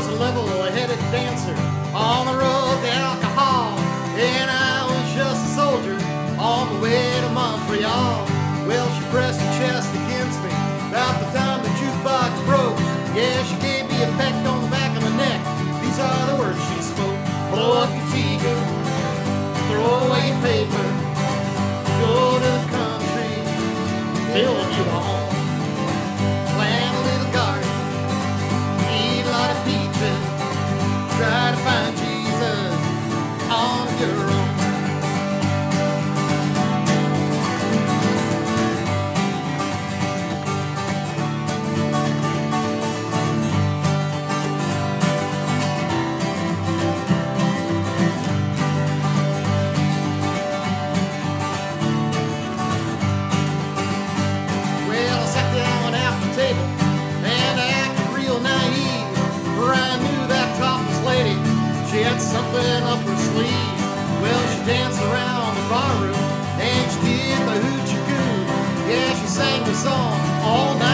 was a level-headed dancer on the road to alcohol, and I was just a soldier on the way to Montreal. Well, she pressed her chest against me about the time the jukebox broke. Yeah, she gave me a peck on the back of the neck. These are the words she spoke. Blow up your teacup, throw away your paper, go to the country, build you a home, plant a little garden, eat a lot of peaches, try to find Jesus on your own. She had something up her sleeve. Well, she danced around the barroom and she did the hoochie coo. Yeah, she sang the song all night.